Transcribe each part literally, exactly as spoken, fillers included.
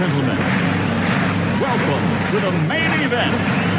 gentlemen, welcome to the main event.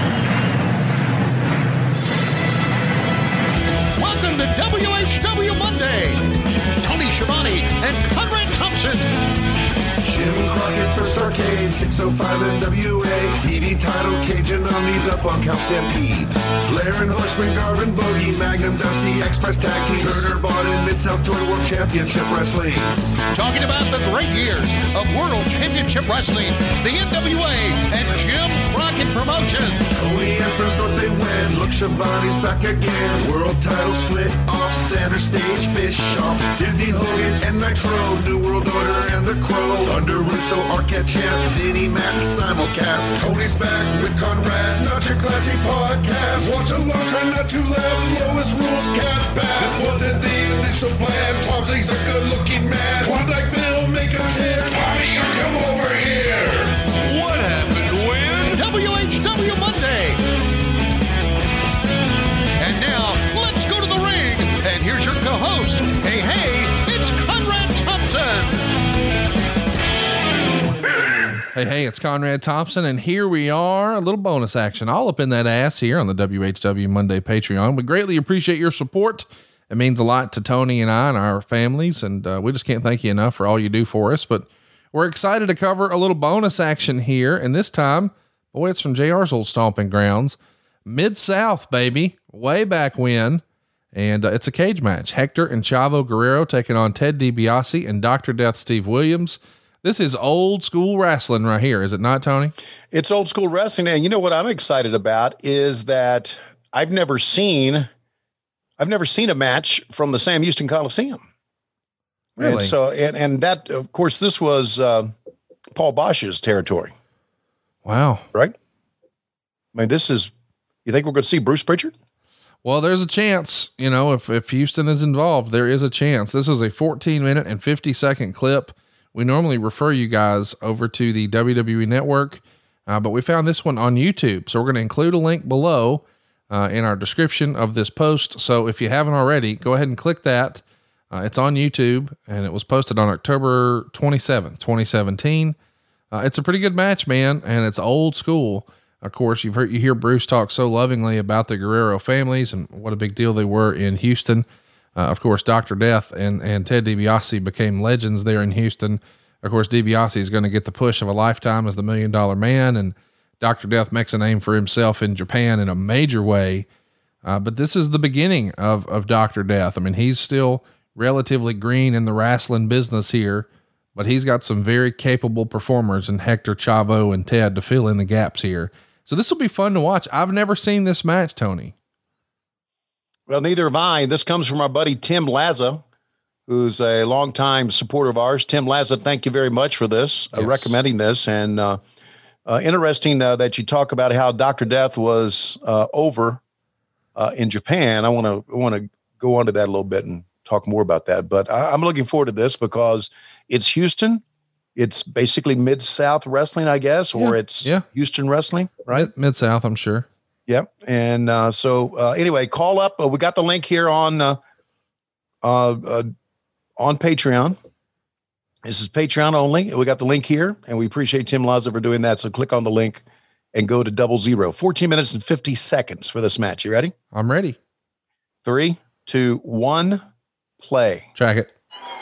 Welcome to W H W Monday. Tony Schiavone and Conrad Thompson. Jim Crockett First Arcade, six oh five N W A, T V title, Cajun Omni, the Bunkhouse Stampede, Flair and Horseman, Garvin, Bogey, Magnum, Dusty, Express Tag Team, Turner, Bodden, Mid-South Joint World Championship Wrestling. Talking about the great years of World Championship Wrestling, the N W A, and Jim Crockett Promotions. Tony and Friends North, they win. Look, Schiavone's back again. World title split off, center stage, Bischoff, Disney, Hogan, and Nitro, New World Order, and The Crow. Thunder, Russo, Arquette Champ, Vinnie Mac, simulcast. Tony's back with Conrad, not your classy podcast. Watch along, try not to laugh. Lowest rules, cat back. This wasn't the initial plan. Tom's a good-looking man. Klondike Bill, make a chant. Tommy, you come over here. What happened when? W H W Monday. And now, let's go to the ring. And here's your co-host. Hey, hey, it's Conrad Thompson. Hey, hey, it's Conrad Thompson, and here we are, a little bonus action all up in that ass here on the W H W Monday Patreon. We greatly appreciate your support. It means a lot to Tony and I and our families, and uh, we just can't thank you enough for all you do for us. But we're excited to cover a little bonus action here, and this time, boy, it's from J R's old stomping grounds. Mid-South, baby, way back when, and uh, it's a cage match. Hector and Chavo Guerrero taking on Ted DiBiase and Doctor Death Steve Williams. This is old school wrestling right here, is it not, Tony? It's old school wrestling. And you know what I'm excited about is that I've never seen, I've never seen a match from the Sam Houston Coliseum. Really? And so, and, and that, of course, this was uh, Paul Bosch's territory. Wow. Right? I mean, this is, you think we're going to see Bruce Pritchard? Well, there's a chance, you know, if, if Houston is involved, there is a chance. This is a fourteen minute and fifty second clip. We normally refer you guys over to the W W E Network, uh, but we found this one on YouTube. So we're going to include a link below uh, in our description of this post. So if you haven't already, go ahead and click that. Uh, it's on YouTube, and it was posted on October twenty-seventh, twenty seventeen. Uh, it's a pretty good match, man, and it's old school. Of course, you've heard, you hear Bruce talk so lovingly about the Guerrero families and what a big deal they were in Houston. Uh, of course, Doctor Death and, and Ted DiBiase became legends there in Houston. Of course, DiBiase is going to get the push of a lifetime as the Million Dollar Man, and Doctor Death makes a name for himself in Japan in a major way. Uh, but this is the beginning of, of Doctor Death. I mean, he's still relatively green in the wrestling business here, but he's got some very capable performers in Hector, Chavo, and Ted to fill in the gaps here. So this will be fun to watch. I've never seen this match, Tony. Well, neither have I. This comes from our buddy Tim Laza, who's a longtime supporter of ours. Tim Laza, thank you very much for this, yes. uh, recommending this. And uh, uh, interesting uh, that you talk about how Doctor Death was uh, over uh, in Japan. I want to want to go on to that a little bit and talk more about that. But I, I'm looking forward to this because it's Houston. It's basically Mid-South wrestling, I guess, or yeah. it's yeah. Houston wrestling, right? Mid- Mid-South, I'm sure. Yep. And uh, so uh, anyway, call up. Uh, we got the link here on uh, uh, uh, on Patreon. This is Patreon only. We got the link here, and we appreciate Tim Laza for doing that. So click on the link and go to double zero. fourteen minutes and fifty seconds for this match. You ready? I'm ready. Three, two, one, play. Track it.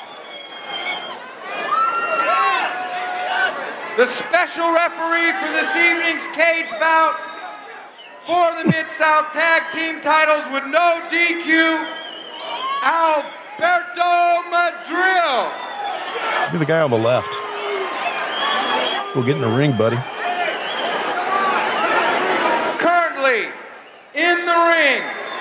The special referee for this evening's cage bout for the Mid-South Tag Team titles with no D Q, Alberto Madril. Look at the guy on the left. We'll get in the ring, buddy. Currently in the ring,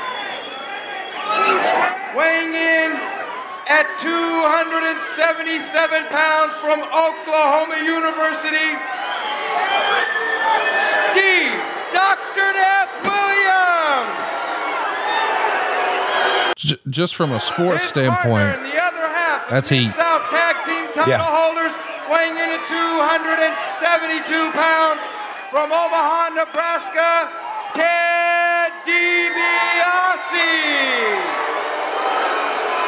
weighing in at two hundred seventy-seven pounds from Oklahoma University, Steve Doctor Death Williams. J- just from a sports His standpoint, partner in the other half, that's heat. South Tag Team title Yeah. holders, weighing in at two hundred seventy-two pounds from Omaha, Nebraska, Ted DiBiase.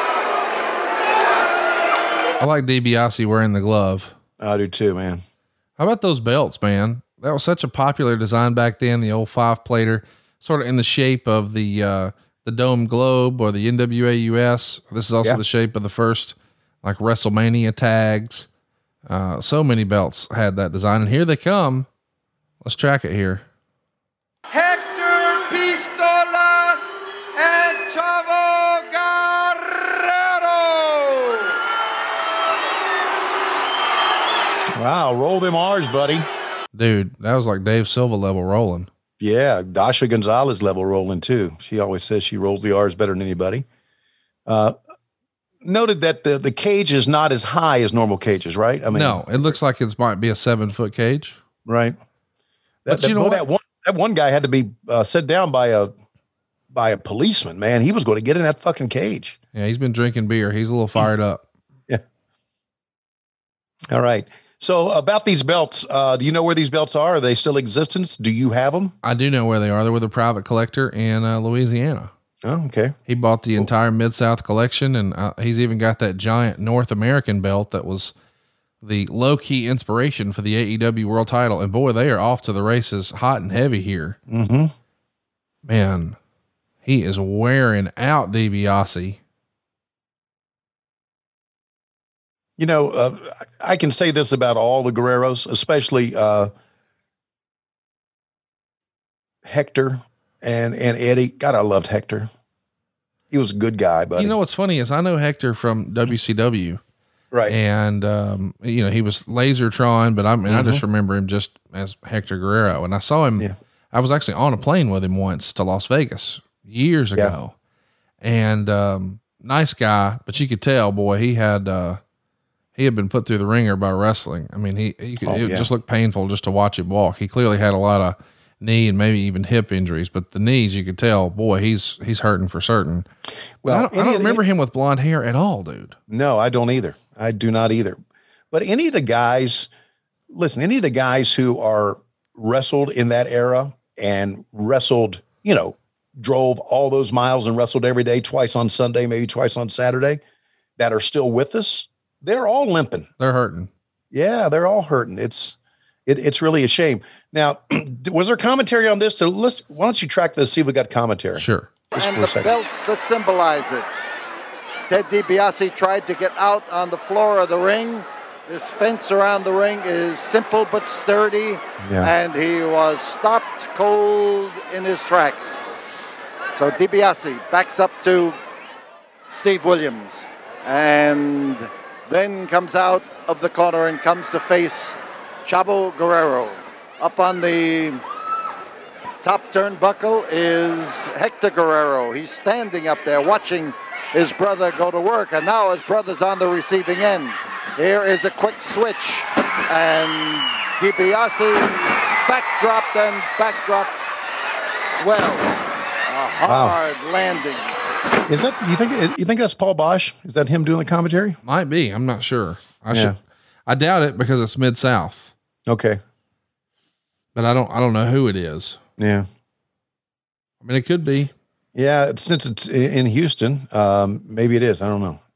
I like DiBiase wearing the glove. I do too, man. How about those belts, man? That was such a popular design back then. The old five plater, sort of in the shape of the, uh, the Dome Globe or the N W A U S. This is also yeah. the shape of the first like WrestleMania tags. Uh, so many belts had that design, and here they come. Let's track it here. Hector Pistolas and Chavo Guerrero. Wow, roll them R's, buddy. Dude, that was like Dave Silva level rolling. Yeah, Dasha Gonzalez level rolling too. She always says she rolls the R's better than anybody. Uh, noted that the, the cage is not as high as normal cages, right? I mean, no, it looks like it might be a seven foot cage. Right. That, but that, you know that one, that one guy had to be uh, set down by a, by a policeman, man. He was going to get in that fucking cage. Yeah. He's been drinking beer. He's a little fired up. Yeah. All right. So about these belts, uh, do you know where these belts are? Are they still in existence? Do you have them? I do know where they are. They're with a private collector in uh, Louisiana. Oh, okay. He bought the entire Mid-South collection, and uh, he's even got that giant North American belt that was the low-key inspiration for the A E W world title. And boy, they are off to the races hot and heavy here. Mm-hmm. Man, he is wearing out DiBiase. You know, uh, I can say this about all the Guerreros, especially uh, Hector and, and Eddie. God, I loved Hector. He was a good guy, buddy. You know, what's funny is I know Hector from W C W. Right. And, um, you know, he was Lasertron, but I mean, mm-hmm. I just remember him just as Hector Guerrero. And I saw him, yeah. I was actually on a plane with him once to Las Vegas years ago. Yeah. And, um, nice guy, but you could tell, boy, he had, uh, he had been put through the ringer by wrestling. I mean, he, he could, oh, it yeah. just looked painful just to watch him walk. He clearly had a lot of knee and maybe even hip injuries, but the knees, you could tell, boy, he's, he's hurting for certain. Well, I don't, I don't remember the, him with blonde hair at all, dude. No, I don't either. I do not either. But any of the guys, listen, any of the guys who are wrestled in that era and wrestled, you know, drove all those miles and wrestled every day, twice on Sunday, maybe twice on Saturday, that are still with us, they're all limping. They're hurting. Yeah, they're all hurting. It's it, it's really a shame. Now, was there commentary on this? To list, why don't you track this? See if we got commentary. Sure. Just and for a the second. belts that symbolize it. Ted DiBiase tried to get out on the floor of the ring. This fence around the ring is simple but sturdy, yeah. and he was stopped cold in his tracks. So DiBiase backs up to Steve Williams, and then comes out of the corner and comes to face Chavo Guerrero. Up on the top turnbuckle is Hector Guerrero. He's standing up there watching his brother go to work, and now his brother's on the receiving end. Here is a quick switch, and DiBiase backdropped and backdropped well. A hard wow. landing. Is that, you think, you think that's Paul Bosch? Is that him doing the commentary? Might be. I'm not sure. I yeah. should, I doubt it because it's Mid-South. Okay. But I don't, I don't know who it is. Yeah. I mean, it could be. Yeah. Since it's in Houston, um, maybe it is. I don't know.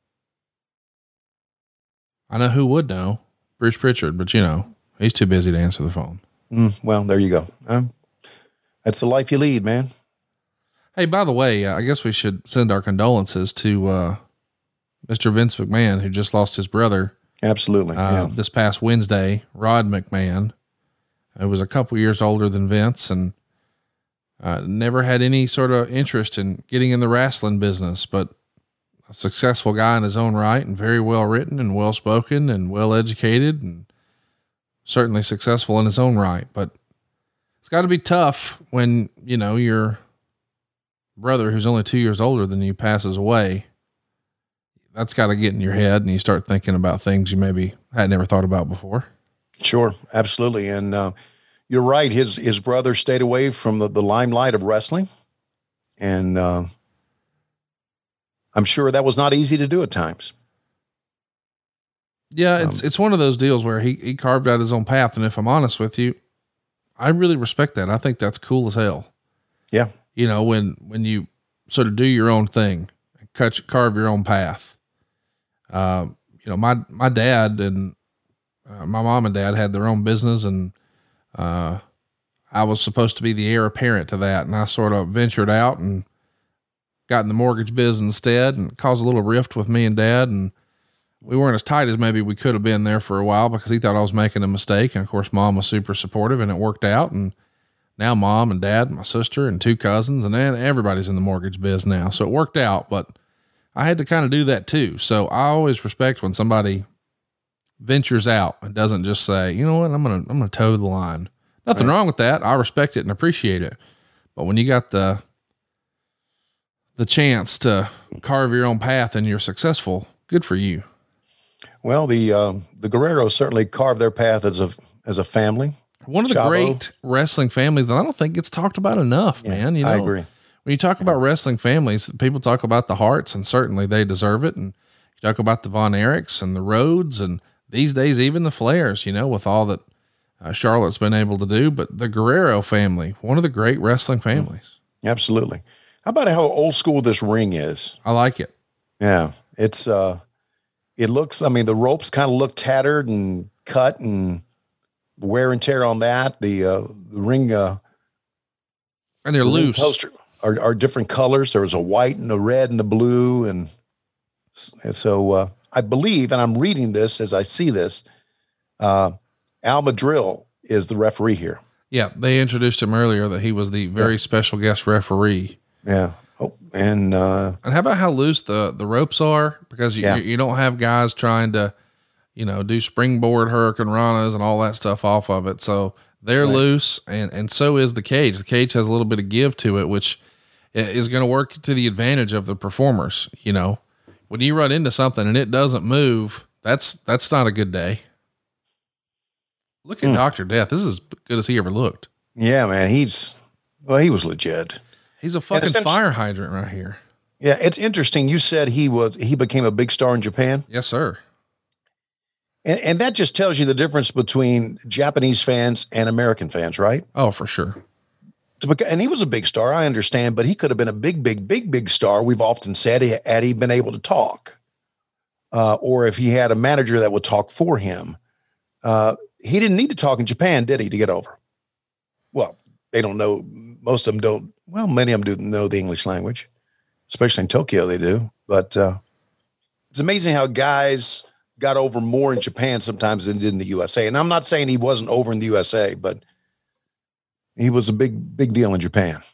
I know who would know. Bruce Pritchard, but you know, he's too busy to answer the phone. Mm, well, there you go. Um, that's the life you lead, man. Hey, by the way, uh, I guess we should send our condolences to uh, Mister Vince McMahon, who just lost his brother. Absolutely. Uh, yeah. This past Wednesday, Rod McMahon, who was a couple years older than Vince and uh, never had any sort of interest in getting in the wrestling business, but a successful guy in his own right and very well written and well spoken and well educated and certainly successful in his own right. But it's got to be tough when, you know, your brother who's only two years older than you passes away. That's got to get in your head and you start thinking about things you maybe had never thought about before. Sure. Absolutely. And, uh, you're right. His, his brother stayed away from the, the limelight of wrestling. And, uh, I'm sure that was not easy to do at times. Yeah. It's, um, it's one of those deals where he, he carved out his own path. And if I'm honest with you, I really respect that. I think that's cool as hell. Yeah. You know, when, when you sort of do your own thing, cut, carve your own path. Um, you know, my, my dad and, uh, my mom and dad had their own business, and uh, I was supposed to be the heir apparent to that. And I sort of ventured out and got in the mortgage business instead, and caused a little rift with me and dad. And we weren't as tight as maybe we could have been there for a while, because he thought I was making a mistake. And of course, mom was super supportive, and it worked out. And now mom and dad, and my sister and two cousins, and then everybody's in the mortgage biz now. So it worked out, but I had to kind of do that too. So I always respect when somebody ventures out and doesn't just say, you know what, I'm going to, I'm going to toe the line. Nothing right. wrong with that. I respect it and appreciate it. But when you got the, the chance to carve your own path and you're successful, good for you. Well, the, um, the Guerreros certainly carved their path as a, as a family. One of the Chavo. great wrestling families that I don't think gets talked about enough, yeah, man. You know, I agree. When you talk yeah. about wrestling families, people talk about the Harts, and certainly they deserve it. And you talk about the Von Erichs and the Rhodes, and these days, even the Flairs, you know, with all that uh, Charlotte's been able to do. But the Guerrero family, one of the great wrestling families. Absolutely. How about how old school this ring is? I like it. Yeah. It's, uh, it looks, I mean, the ropes kind of look tattered and cut, and wear and tear on that. The, uh, the ring, uh, and they're the loose poster are, are different colors. There was a white and a red and a blue. And, and so, uh, I believe, and I'm reading this as I see this, uh, Al Madrill is the referee here. Yeah. They introduced him earlier that he was the very yeah. special guest referee. Yeah. Oh, and, uh, and how about how loose the, the ropes are? Because you, yeah. you, you don't have guys trying to, you know, do springboard hurricane ranas and all that stuff off of it. So they're right. loose, and, and so is the cage. The cage has a little bit of give to it, which is going to work to the advantage of the performers. You know, when you run into something and it doesn't move, that's, that's not a good day. Look at mm. Doctor Death. This is as good as he ever looked. Yeah, man. He's, well, he was legit. He's a fucking fire hydrant right here. Yeah. It's interesting. You said he was, he became a big star in Japan. Yes, sir. And, and that just tells you the difference between Japanese fans and American fans, right? Oh, for sure. And he was a big star, I understand, but he could have been a big, big, big, big star. We've often said, had he been able to talk, uh, or if he had a manager that would talk for him. Uh, he didn't need to talk in Japan, did he, to get over? Well, they don't know. Most of them don't. Well, many of them do know the English language, especially in Tokyo, they do. But uh, it's amazing how guys got over more in Japan sometimes than did in the U S A. And I'm not saying he wasn't over in the U S A, but he was a big, big deal in Japan.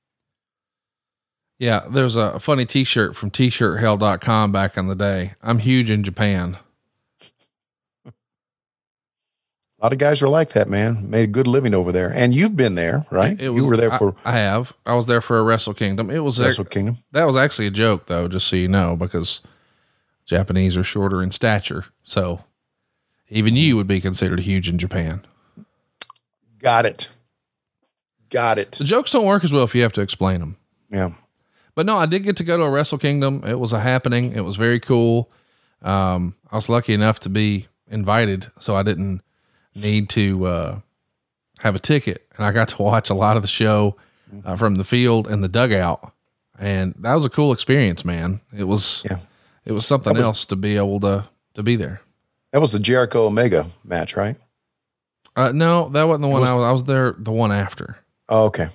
Yeah. There's a funny t-shirt from t shirt hell dot com back in the day. I'm huge in Japan. A lot of guys are like that, man. Made a good living over there. And you've been there, right? It was, you were there for, I, I have, I was there for a Wrestle Kingdom. It was Wrestle there, Kingdom. That was actually a joke though, just so you know, because Japanese are shorter in stature. So even you would be considered huge in Japan. Got it. Got it. The jokes don't work as well if you have to explain them. Yeah. But no, I did get to go to a Wrestle Kingdom. It was a happening. It was very cool. Um, I was lucky enough to be invited, so I didn't need to, uh, have a ticket, and I got to watch a lot of the show uh, from the field and the dugout. And that was a cool experience, man. It was, yeah. It was something was, else to be able to, to be there. That was the Jericho Omega match, right? Uh, no, that wasn't the one was, I was, I was there the one after. Oh, okay.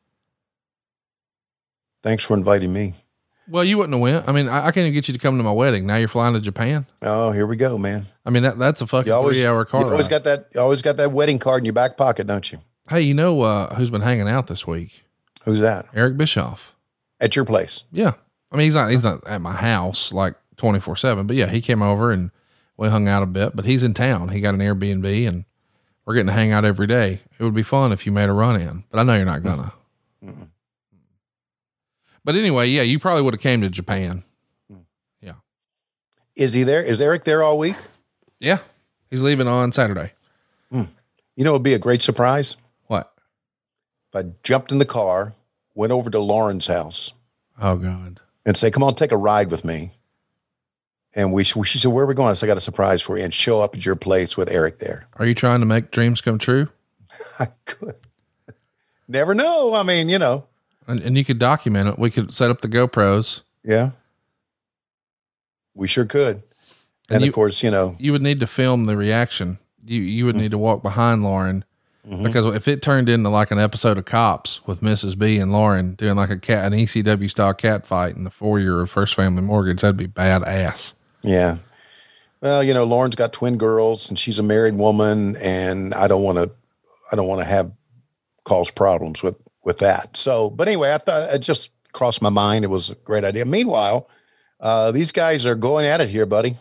Thanks for inviting me. Well, you wouldn't have went. I mean, I, I can't even get you to come to my wedding. Now you're flying to Japan. Oh, here we go, man. I mean, that that's a fucking always, three hour car. You always ride. got that, you always got that wedding card in your back pocket, don't you? Hey, you know, uh, who's been hanging out this week? Who's that? Eric Bischoff. At your place? Yeah. I mean, he's not, he's not at my house like twenty-four seven, but yeah, he came over and we hung out a bit, but he's in town. He got an Airbnb and we're getting to hang out every day. It would be fun if you made a run in, but I know you're not gonna. Mm-mm. But anyway, yeah, you probably would have came to Japan. Yeah. Is he there? Is Eric there all week? Yeah. He's leaving on Saturday. Mm. You know, it'd be a great surprise. What? If I jumped in the car, went over to Lauren's house. Oh God. And say, come on, take a ride with me. And we, she said, where are we going? I said, I got a surprise for you, and show up at your place with Eric there. Are you trying to make dreams come true? I could. Never know. I mean, you know. And, and you could document it. We could set up the GoPros. Yeah. We sure could. And, and you, of course, you know. You would need to film the reaction you, you would need to walk behind Lauren mm-hmm. because if it turned into like an episode of Cops with Missus B and Lauren doing like a cat, an E C W style cat fight in the foyer of First Family Mortgage, that'd be badass. Yeah. Well, you know, Lauren's got twin girls and she's a married woman, and I don't want to, I don't want to have cause problems with, with that. So, but anyway, I thought it just crossed my mind. It was a great idea. Meanwhile, uh, these guys are going at it here, buddy.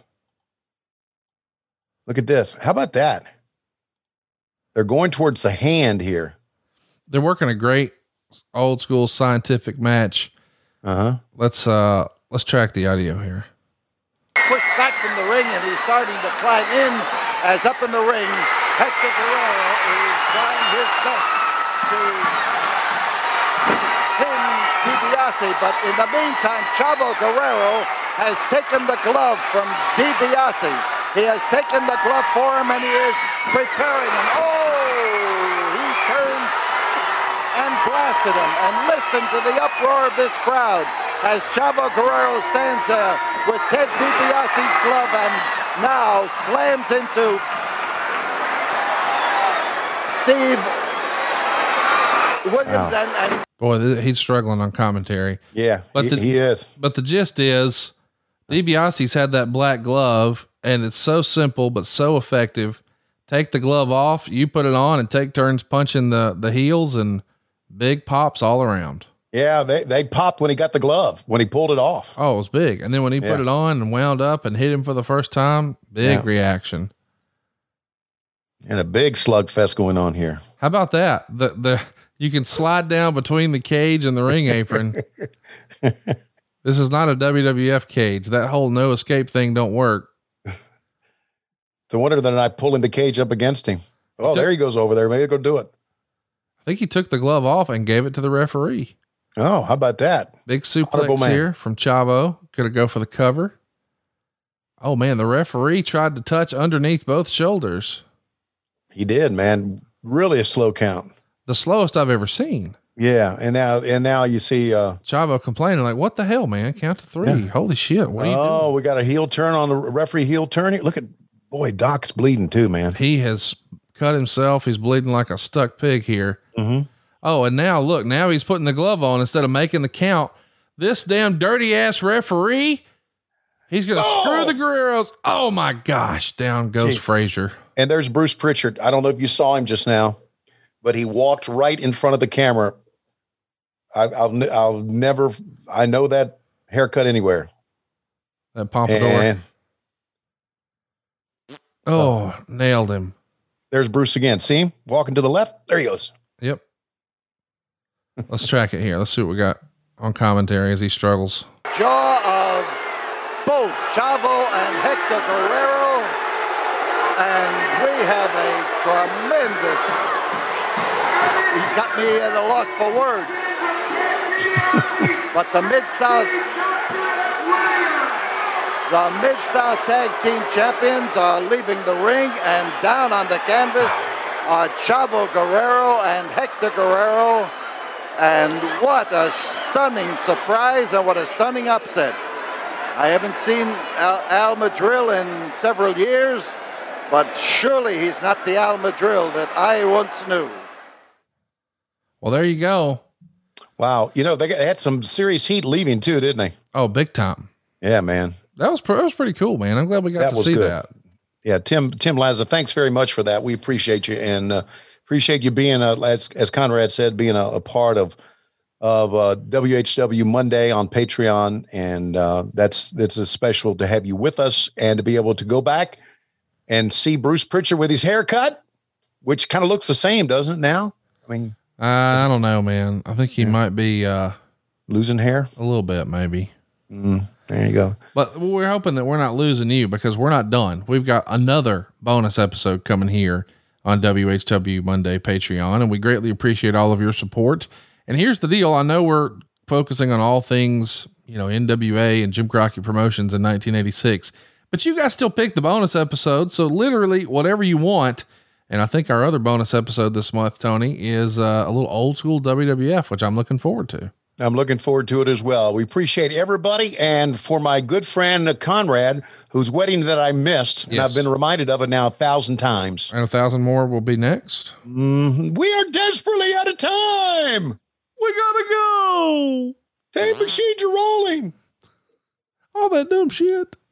Look at this. How about that? They're going towards the hand here. They're working a great old school scientific match. Uh-huh. Let's, uh, let's track the audio here. Pushed back from the ring, and he's starting to climb in as up in the ring. Hector Guerrero is trying his best to pin DiBiase, but in the meantime, Chavo Guerrero has taken the glove from DiBiase. He has taken the glove for him, and he is preparing him. Oh, he turned and blasted him. And listen to the uproar of this crowd as Chavo Guerrero stands there with Ted DiBiase's glove and now slams into Steve Williams. Wow. And, and boy, th- he's struggling on commentary. Yeah, but he, the, he is. But the gist is DiBiase's had that black glove, and it's so simple but so effective. Take the glove off, you put it on, and take turns punching the the heels, and big pops all around. Yeah, they, they popped when he got the glove, when he pulled it off. Oh, it was big. And then when he yeah. put it on and wound up and hit him for the first time, big yeah. reaction. And a big slugfest going on here. How about that? The the you can slide down between the cage and the ring apron. This is not a W W F cage. That whole no escape thing don't work. It's a wonder they're not pulling the cage up against him. Oh, took, there he goes over there. Maybe go do it. I think he took the glove off and gave it to the referee. Oh, how about that? Big suplex here from Chavo. Could have go for the cover. Oh man, the referee tried to touch underneath both shoulders. He did, man. Really a slow count. The slowest I've ever seen. Yeah. And now, and now you see, uh, Chavo complaining like, what the hell, man? Count to three. Yeah. Holy shit. What are you oh, doing? We got a heel turn on the referee heel turn. Look at, boy, Doc's bleeding too, man. He has cut himself. He's bleeding like a stuck pig here. Mm-hmm. Oh, and now look, now he's putting the glove on instead of making the count. This damn dirty ass referee, he's going to oh! screw the Guerreros. Oh my gosh. Down goes Jeez. Frazier. And there's Bruce Pritchard. I don't know if you saw him just now, but he walked right in front of the camera. I, I'll, I'll never, I know that haircut anywhere. That pompadour. And, oh, uh, nailed him. There's Bruce again. See him walking to the left? There he goes. Yep. Let's track it here. Let's see what we got on commentary as he struggles. Jaw of both Chavo and Hector Guerrero. And we have a tremendous, he's got me at a loss for words. But the Mid-South, the Mid-South Tag Team Champions are leaving the ring, and down on the canvas are Chavo Guerrero and Hector Guerrero. And what a stunning surprise and what a stunning upset. I haven't seen Al, Al Madril in several years, but surely he's not the Al Madril that I once knew. Well, there you go. Wow. You know, they had some serious heat leaving too, didn't they? Oh, big time. Yeah, man. That was, that was pretty cool, man. I'm glad we got that to see good. that. Yeah. Tim, Tim Laza, thanks very much for that. We appreciate you. And, uh, appreciate you being a, as, as Conrad said, being a, a part of, of, uh, W H W Monday on Patreon. And, uh, that's, that's a special to have you with us and to be able to go back and see Bruce Pritchard with his haircut, which kind of looks the same, doesn't it now? I mean, uh, I don't know, man. I think he yeah. might be, uh, losing hair a little bit, maybe. Mm, there you go. But we're hoping that we're not losing you because we're not done. We've got another bonus episode coming here on W H W Monday Patreon, and we greatly appreciate all of your support. And here's the deal. I know we're focusing on all things, you know, N W A and Jim Crockett Promotions in nineteen eighty-six, but you guys still pick the bonus episode. So literally whatever you want. And I think our other bonus episode this month, Tony, is uh, a little old school W W F, which I'm looking forward to. I'm looking forward to it as well. We appreciate everybody. And for my good friend uh, Conrad, whose wedding that I missed, and Yes. I've been reminded of it now a thousand times. And a thousand more will be next. Mm-hmm. We are desperately out of time. We gotta go. Tape machines are rolling. All that dumb shit.